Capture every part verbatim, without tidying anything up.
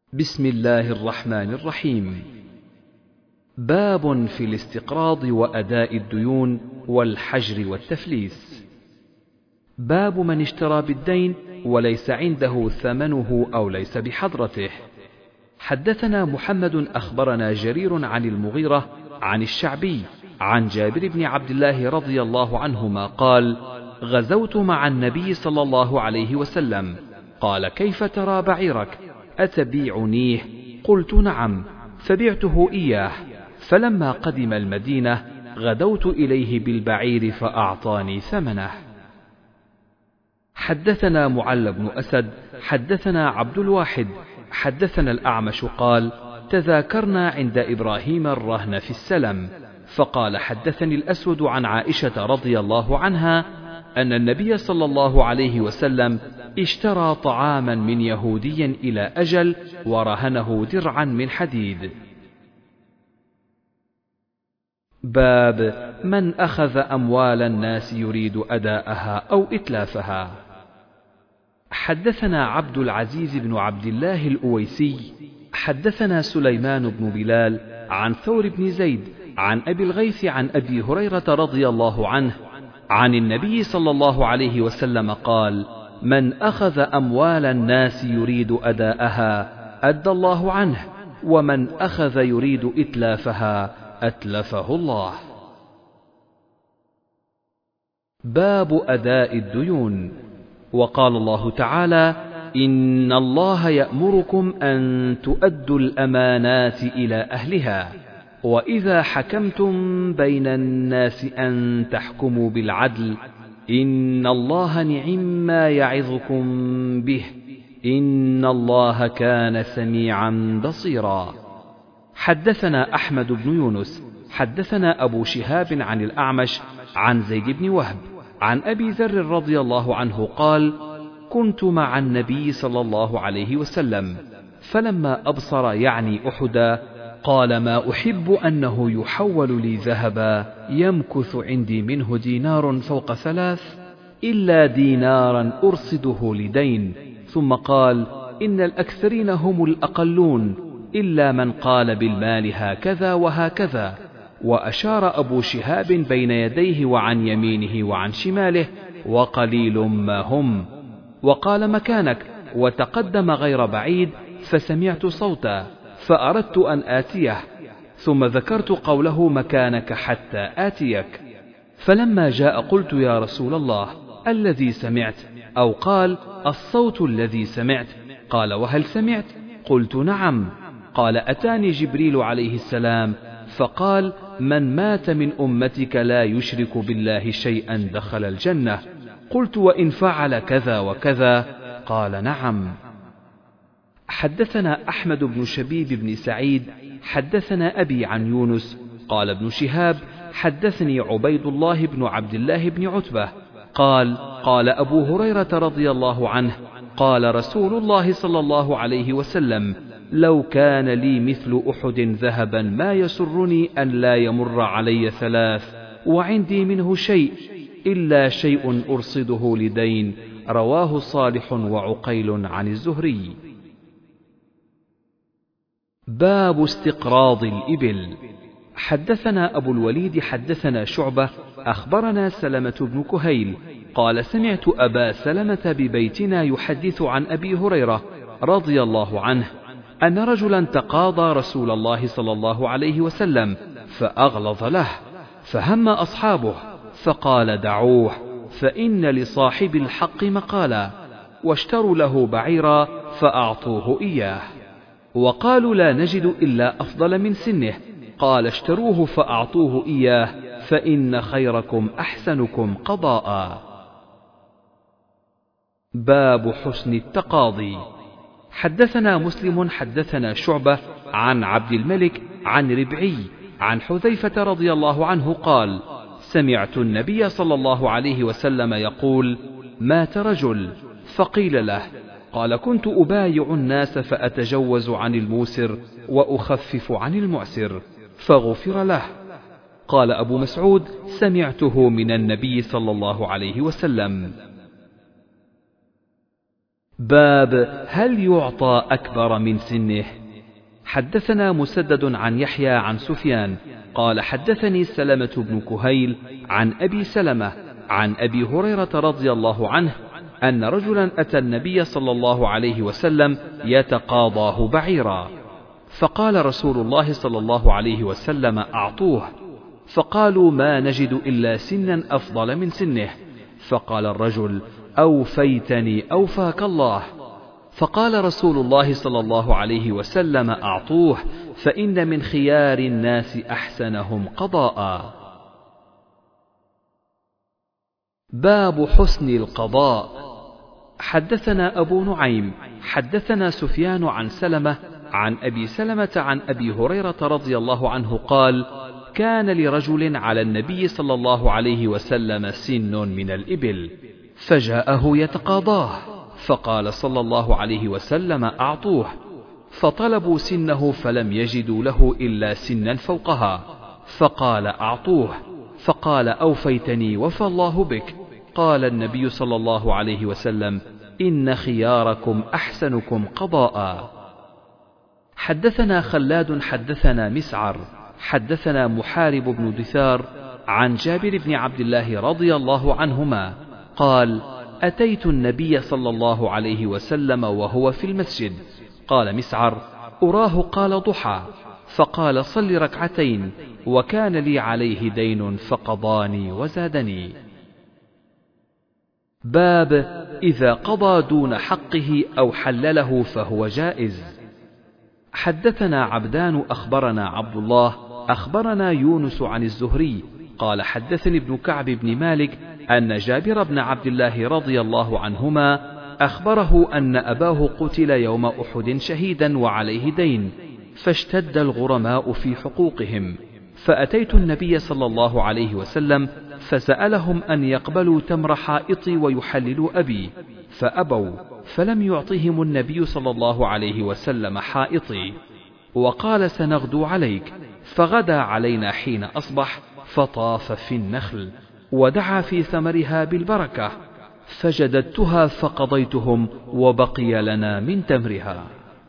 بسم الله الرحمن الرحيم. باب في الاستقراض وأداء الديون والحجر والتفليس. باب من اشترى بالدين وليس عنده ثمنه أو ليس بحضرته. حدثنا محمد أخبرنا جرير عن المغيرة عن الشعبي عن جابر بن عبد الله رضي الله عنهما قال: غزوت مع النبي صلى الله عليه وسلم، قال: كيف ترى بعيرك؟ أتبيعنيه؟ قلت: نعم، فبعته إياه. فلما قدم المدينة غدوت إليه بالبعير فأعطاني ثمنه. حدثنا معل بن أسد حدثنا عبد الواحد حدثنا الأعمش قال: تذاكرنا عند إبراهيم الرهن في السلم، فقال: حدثني الأسود عن عائشة رضي الله عنها أن النبي صلى الله عليه وسلم اشترى طعاما من يهودي إلى أجل ورهنه درعا من حديد. باب من أخذ أموال الناس يريد أداءها أو إتلافها. حدثنا عبد العزيز بن عبد الله الأويسي حدثنا سليمان بن بلال عن ثور بن زيد عن أبي الغيث عن أبي هريرة رضي الله عنه عن النبي صلى الله عليه وسلم قال: من أخذ أموال الناس يريد أداءها أدى الله عنه، ومن أخذ يريد إتلافها أتلفه الله. باب أداء الديون. وقال الله تعالى: إن الله يأمركم أن تؤدوا الأمانات إلى أهلها، وإذا حكمتم بين الناس أن تحكموا بالعدل، إن الله نعما يعظكم به، إن الله كان سميعا بصيرا. حدثنا أحمد بن يونس حدثنا أبو شهاب عن الأعمش عن زيد بن وهب عن أبي ذر رضي الله عنه قال: كنت مع النبي صلى الله عليه وسلم، فلما أبصر يعني أحدا قال: ما أحب أنه يحول لي ذهبا يمكث عندي منه دينار فوق ثلاث، إلا دينارا أرصده لدين. ثم قال: إن الأكثرين هم الأقلون، إلا من قال بالمال هكذا وهكذا. وأشار أبو شهاب بين يديه وعن يمينه وعن شماله: وقليل ما هم. وقال: مكانك، وتقدم غير بعيد، فسمعت صوتا فأردت أن آتيه، ثم ذكرت قوله: مكانك حتى آتيك. فلما جاء قلت: يا رسول الله، الذي سمعت؟ أو قال: الصوت الذي سمعت. قال: وهل سمعت؟ قلت: نعم. قال: أتاني جبريل عليه السلام فقال: من مات من أمتك لا يشرك بالله شيئا دخل الجنة. قلت: وإن فعل كذا وكذا؟ قال: نعم. حدثنا أحمد بن شبيب بن سعيد حدثنا أبي عن يونس قال: ابن شهاب حدثني عبيد الله بن عبد الله بن عتبة قال: قال أبو هريرة رضي الله عنه: قال رسول الله صلى الله عليه وسلم: لو كان لي مثل أحد ذهبا ما يسرني أن لا يمر علي ثلاث وعندي منه شيء، إلا شيء أرصده لدين. رواه صالح وعقيل عن الزهري. باب استقراض الإبل. حدثنا أبو الوليد حدثنا شعبة أخبرنا سلمة بن كهيل قال: سمعت أبا سلمة ببيتنا يحدث عن أبي هريرة رضي الله عنه أن رجلا تقاضى رسول الله صلى الله عليه وسلم فأغلظ له، فهم أصحابه فقال: دعوه، فإن لصاحب الحق مقالا. واشتروا له بعيرا فأعطوه إياه، وقالوا: لا نجد إلا أفضل من سنه. قال: اشتروه فأعطوه إياه، فإن خيركم أحسنكم قضاء. باب حسن التقاضي. حدثنا مسلم حدثنا شعبة عن عبد الملك عن ربعي عن حذيفة رضي الله عنه قال: سمعت النبي صلى الله عليه وسلم يقول: مات رجل، فقيل له، قال: كنت أبايع الناس فأتجوز عن الموسر وأخفف عن المعسر، فغفر له. قال أبو مسعود: سمعته من النبي صلى الله عليه وسلم. باب هل يعطى أكبر من سنه؟ حدثنا مسدد عن يحيى عن سفيان قال حدثني سلمة بن كهيل عن أبي سلمة عن أبي هريرة رضي الله عنه أن رجلا أتى النبي صلى الله عليه وسلم يتقاضاه بعيرا، فقال رسول الله صلى الله عليه وسلم أعطوه، فقالوا ما نجد إلا سنا أفضل من سنه، فقال الرجل أوفيتني أوفاك الله، فقال رسول الله صلى الله عليه وسلم أعطوه فإن من خيار الناس أحسنهم قضاء. باب حسن القضاء. حدثنا أبو نعيم حدثنا سفيان عن سلمة عن أبي سلمة عن أبي هريرة رضي الله عنه قال كان لرجل على النبي صلى الله عليه وسلم سن من الإبل، فجاءه يتقاضاه، فقال صلى الله عليه وسلم أعطوه، فطلبوا سنه فلم يجدوا له إلا سنا فوقها، فقال أعطوه، فقال أوفيتني وفى الله بك. قال النبي صلى الله عليه وسلم إن خياركم أحسنكم قضاء. حدثنا خلاد حدثنا مسعر حدثنا محارب بن دثار عن جابر بن عبد الله رضي الله عنهما قال أتيت النبي صلى الله عليه وسلم وهو في المسجد، قال مسعر أراه قال ضحى، فقال صل ركعتين، وكان لي عليه دين فقضاني وزادني. باب إذا قضى دون حقه أو حلله فهو جائز. حدثنا عبدان أخبرنا عبد الله أخبرنا يونس عن الزهري قال حدثني ابن كعب بن مالك أن جابر بن عبد الله رضي الله عنهما أخبره أن أباه قتل يوم أحد شهيدا وعليه دين، فاشتد الغرماء في حقوقهم، فأتيت النبي صلى الله عليه وسلم فسألهم أن يقبلوا تمر حائطي ويحللوا أبي، فأبوا، فلم يعطهم النبي صلى الله عليه وسلم حائطي، وقال سنغدو عليك، فغدا علينا حين أصبح، فطاف في النخل ودعا في ثمرها بالبركة، فجددتها فقضيتهم وبقي لنا من تمرها.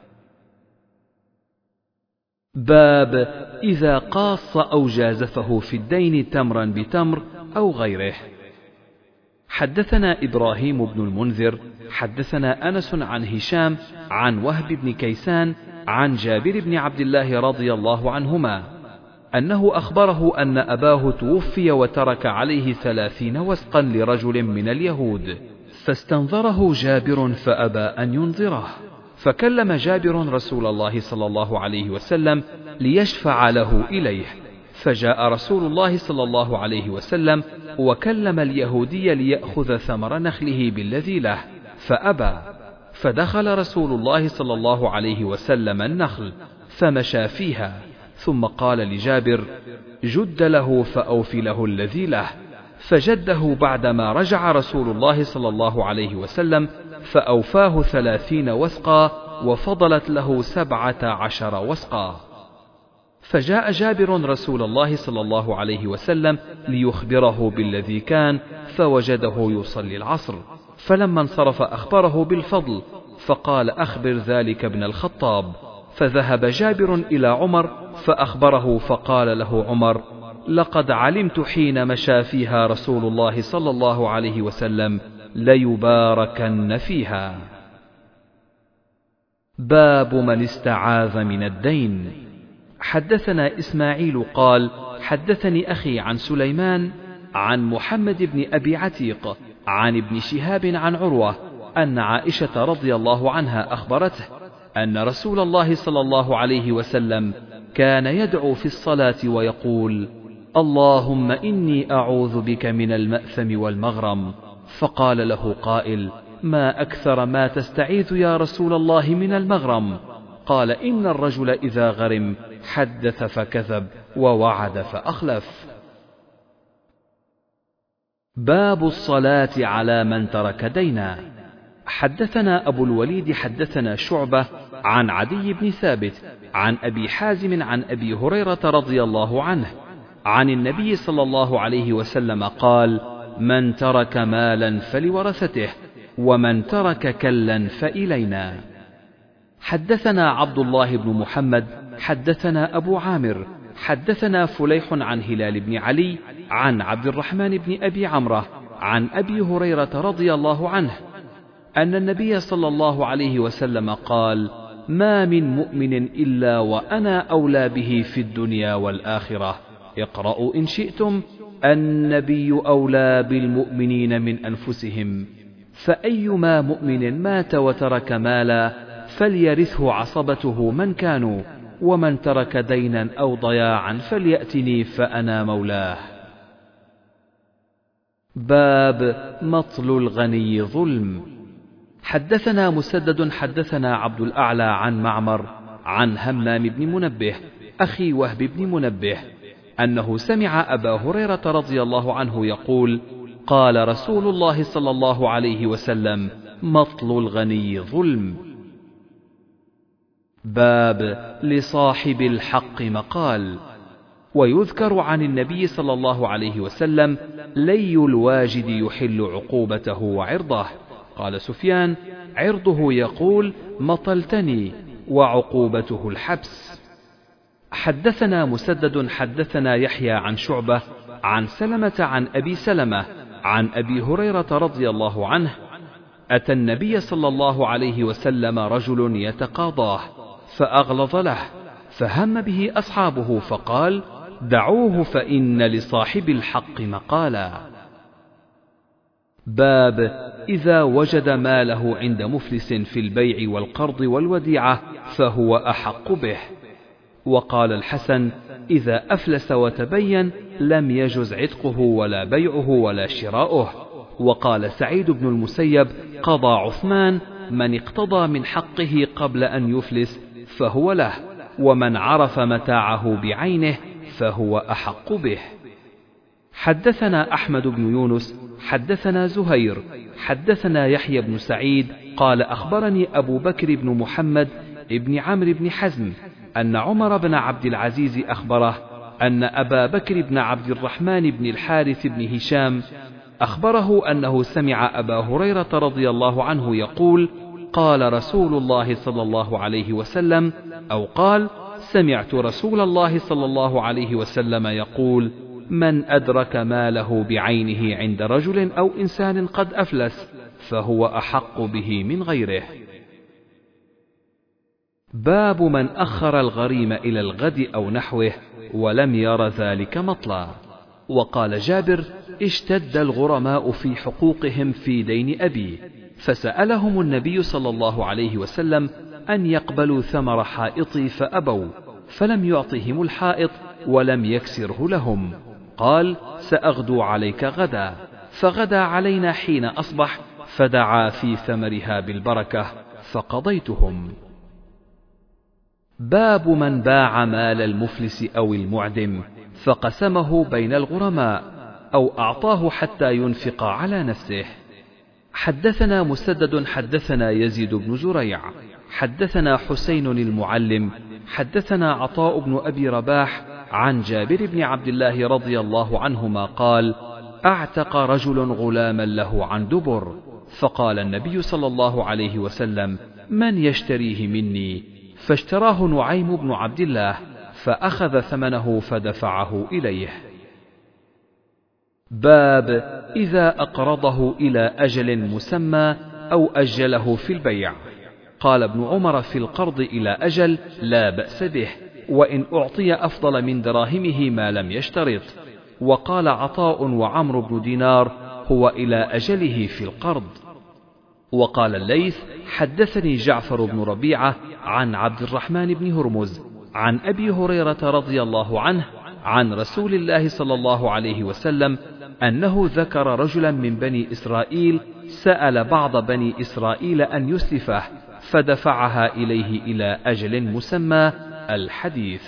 باب إذا قاص أو جازفه في الدين تمرا بتمر أو غيره. حدثنا إبراهيم بن المنذر حدثنا أنس عن هشام عن وهب بن كيسان عن جابر بن عبد الله رضي الله عنهما أنه أخبره أن أباه توفي وترك عليه ثلاثين وسقا لرجل من اليهود، فاستنظره جابر فأبى أن ينظره، فكلم جابر رسول الله صلى الله عليه وسلم ليشفع له إليه، فجاء رسول الله صلى الله عليه وسلم وكلم اليهودي ليأخذ ثمر نخله بالذي له، فأبى، فدخل رسول الله صلى الله عليه وسلم النخل فمشى فيها، ثم قال لجابر جد له فأوف له الذي له، فجده بعدما رجع رسول الله صلى الله عليه وسلم فأوفاه ثلاثين وسقا وفضلت له سبعة عشر وسقا. فجاء جابر رسول الله صلى الله عليه وسلم ليخبره بالذي كان، فوجده يصلي العصر، فلما انصرف أخبره بالفضل، فقال أخبر ذلك ابن الخطاب، فذهب جابر إلى عمر فأخبره، فقال له عمر لقد علمت حين مشى فيها رسول الله صلى الله عليه وسلم ليباركن فيها. باب من استعاذ من الدين. حدثنا إسماعيل قال حدثني أخي عن سليمان عن محمد بن أبي عتيق عن ابن شهاب عن عروة أن عائشة رضي الله عنها أخبرته أن رسول الله صلى الله عليه وسلم كان يدعو في الصلاة ويقول اللهم إني أعوذ بك من المأثم والمغرم، فقال له قائل ما أكثر ما تستعيذ يا رسول الله من المغرم؟ قال إن الرجل إذا غرم حدث فكذب ووعد فأخلف. باب الصلاة على من ترك دينا. حدثنا أبو الوليد حدثنا شعبة عن عدي بن ثابت عن أبي حازم عن أبي هريرة رضي الله عنه عن النبي صلى الله عليه وسلم قال من ترك مالا فلورثته، ومن ترك كلا فإلينا. حدثنا عبد الله بن محمد حدثنا أبو عامر حدثنا فليح عن هلال بن علي عن عبد الرحمن بن أبي عمرة عن أبي هريرة رضي الله عنه أن النبي صلى الله عليه وسلم قال: ما من مؤمن إلا وأنا أولى به في الدنيا والآخرة، اقرأوا إن شئتم: النبي أولى بالمؤمنين من أنفسهم، فأيما مؤمن مات وترك مالا فليرثه عصبته من كانوا، ومن ترك دينا أو ضياعا فليأتني فأنا مولاه. باب مطل الغني ظلم. حدثنا مسدد حدثنا عبد الأعلى عن معمر عن همام بن منبه أخي وهب بن منبه أنه سمع أبا هريرة رضي الله عنه يقول: قال رسول الله صلى الله عليه وسلم: مطل الغني ظلم. باب لصاحب الحق مقال. ويذكر عن النبي صلى الله عليه وسلم: لي الواجد يحل عقوبته وعرضه. قال سفيان: عرضه يقول: مطلتني، وعقوبته الحبس. حدثنا مسدد حدثنا يحيى عن شعبة عن سلمة عن أبي سلمة عن أبي هريرة رضي الله عنه: أتى النبي صلى الله عليه وسلم رجل يتقاضاه فأغلظ له، فهم به أصحابه فقال: دعوه فإن لصاحب الحق مقالا. باب إذا وجد ماله عند مفلس في البيع والقرض والوديعة فهو أحق به. وقال الحسن: إذا أفلس وتبين لم يجز عتقه ولا بيعه ولا شراؤه. وقال سعيد بن المسيب: قضى عثمان: من اقتضى من حقه قبل أن يفلس فهو له، ومن عرف متاعه بعينه فهو أحق به. حدثنا أحمد بن يونس حدثنا زهير حدثنا يحيى بن سعيد قال: أخبرني أبو بكر بن محمد ابن عمرو بن حزم أن عمر بن عبد العزيز أخبره أن أبا بكر بن عبد الرحمن بن الحارث بن هشام أخبره أنه سمع أبا هريرة رضي الله عنه يقول: قال رسول الله صلى الله عليه وسلم، أو قال: سمعت رسول الله صلى الله عليه وسلم يقول: من أدرك ماله بعينه عند رجل أو إنسان قد أفلس فهو أحق به من غيره. باب من أخر الغريم إلى الغد أو نحوه ولم ير ذلك مطلع. وقال جابر: اشتد الغرماء في حقوقهم في دين أبي، فسألهم النبي صلى الله عليه وسلم أن يقبلوا ثمر حائطي فأبوا، فلم يعطهم الحائط ولم يكسره لهم. قال: سأغدو عليك غدا، فغدا علينا حين أصبح، فدعا في ثمرها بالبركة فقضيتهم. باب من باع مال المفلس أو المعدم فقسمه بين الغرماء أو أعطاه حتى ينفق على نفسه. حدثنا مسدد حدثنا يزيد بن زريع حدثنا حسين المعلم حدثنا عطاء بن أبي رباح عن جابر بن عبد الله رضي الله عنهما قال: أعتق رجل غلاما له عن دبر، فقال النبي صلى الله عليه وسلم: من يشتريه مني؟ فاشتراه نعيم بن عبد الله، فأخذ ثمنه فدفعه إليه. باب إذا أقرضه إلى أجل مسمى أو أجله في البيع. قال ابن عمر: في القرض إلى أجل لا بأس به، وإن أعطي أفضل من دراهمه ما لم يشترط. وقال عطاء وعمرو بن دينار: هو إلى أجله في القرض. وقال الليث: حدثني جعفر بن ربيعة عن عبد الرحمن بن هرمز عن أبي هريرة رضي الله عنه عن رسول الله صلى الله عليه وسلم أنه ذكر رجلا من بني إسرائيل سأل بعض بني إسرائيل أن يسلفه، فدفعها إليه إلى أجل مسمى. الحديث.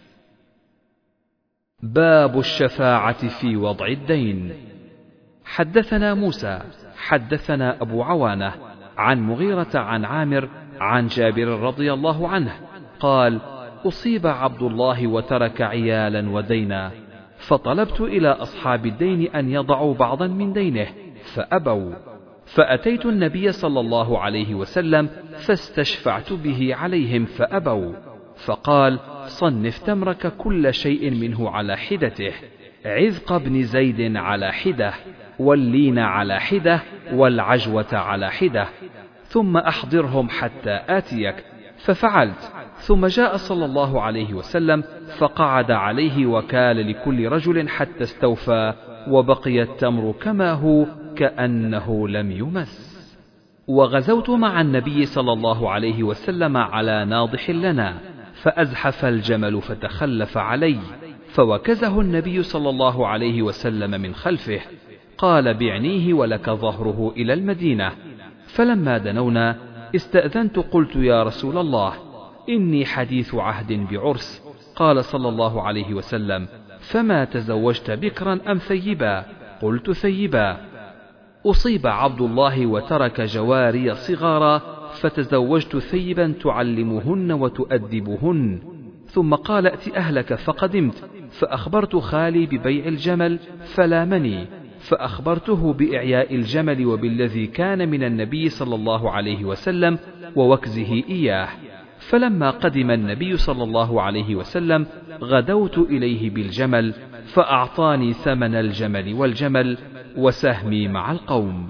باب الشفاعة في وضع الدين. حدثنا موسى حدثنا أبو عوانة عن مغيرة عن عامر عن جابر رضي الله عنه قال: أصيب عبد الله وترك عيالا ودينا، فطلبت إلى أصحاب الدين أن يضعوا بعضا من دينه فأبوا، فأتيت النبي صلى الله عليه وسلم فاستشفعت به عليهم فأبوا، فقال: صنف تمرك كل شيء منه على حدته، عذق بن زيد على حدة، واللين على حدة، والعجوة على حدة، ثم أحضرهم حتى آتيك. ففعلت، ثم جاء صلى الله عليه وسلم فقعد عليه وكال لكل رجل حتى استوفى، وبقي التمر كما هو كأنه لم يمس. وغزوت مع النبي صلى الله عليه وسلم على ناضح لنا، فأزحف الجمل فتخلف علي، فوكزه النبي صلى الله عليه وسلم من خلفه، قال: بعنيه ولك ظهره إلى المدينة. فلما دنونا استأذنت، قلت: يا رسول الله، إني حديث عهد بعرس. قال صلى الله عليه وسلم: فما تزوجت بكرا أم ثيبا؟ قلت: ثيبا. أصيب عبد الله وترك جواري صغارا، فتزوجت ثيبا تعلمهن وتؤدبهن. ثم قال: ائت أهلك. فقدمت فأخبرت خالي ببيع الجمل فلامني، فأخبرته بإعياء الجمل وبالذي كان من النبي صلى الله عليه وسلم ووكزه إياه. فلما قدم النبي صلى الله عليه وسلم غدوت إليه بالجمل، فأعطاني ثمن الجمل والجمل وسهمي مع القوم.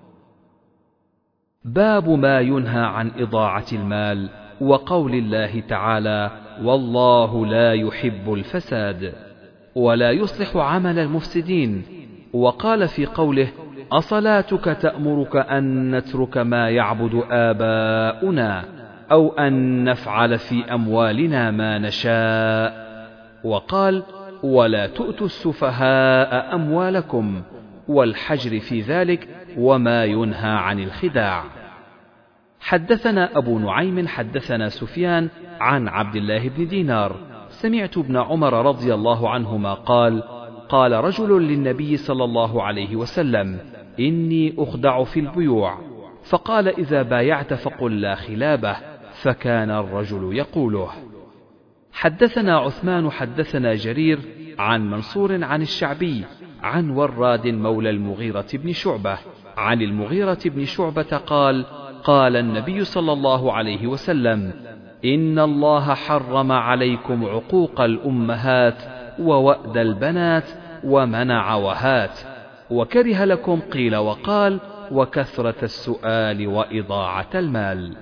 باب ما ينهى عن إضاعة المال، وقول الله تعالى: والله لا يحب الفساد ولا يصلح عمل المفسدين. وقال في قوله: أصلاتك تأمرك أن نترك ما يعبد آباؤنا أو أن نفعل في أموالنا ما نشاء. وقال: ولا تؤتوا السفهاء أموالكم، والحجر في ذلك وما ينهى عن الخداع. حدثنا أبو نعيم حدثنا سفيان عن عبد الله بن دينار سمعت ابن عمر رضي الله عنهما قال: قال رجل للنبي صلى الله عليه وسلم: إني أخدع في البيوع. فقال: إذا بايعت فقل لا خلابه. فكان الرجل يقوله. حدثنا عثمان حدثنا جرير عن منصور عن الشعبي عن وراد مولى المغيرة بن شعبة عن المغيرة بن شعبة قال: قال النبي صلى الله عليه وسلم: إن الله حرم عليكم عقوق الأمهات ووأد البنات ومنع وهات، وكره لكم قيل وقال وكثرة السؤال وإضاعة المال.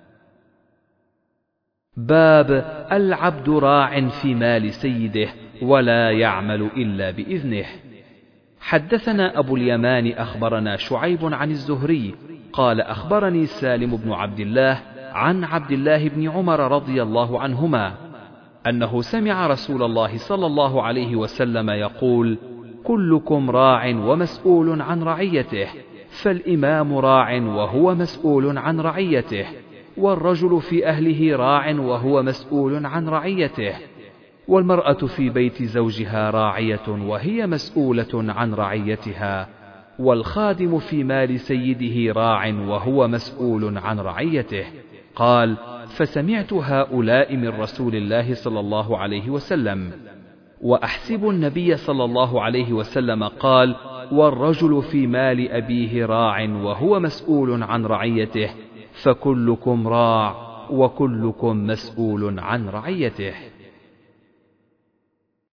باب العبد راع في مال سيده ولا يعمل إلا بإذنه. حدثنا أبو اليمان أخبرنا شعيب عن الزهري قال: أخبرني سالم بن عبد الله عن عبد الله بن عمر رضي الله عنهما أنه سمع رسول الله صلى الله عليه وسلم يقول: كلكم راع ومسؤول عن رعيته، فالإمام راع وهو مسؤول عن رعيته، والرجل في أهله راع وهو مسؤول عن رعيته، والمرأة في بيت زوجها راعية وهي مسؤولة عن رعيتها، والخادم في مال سيده راع وهو مسؤول عن رعيته. قال: فسمعت هؤلاء من رسول الله صلى الله عليه وسلم، وأحسب النبي صلى الله عليه وسلم قال: والرجل في مال أبيه راع وهو مسؤول عن رعيته، فكلكم راع وكلكم مسؤول عن رعيته.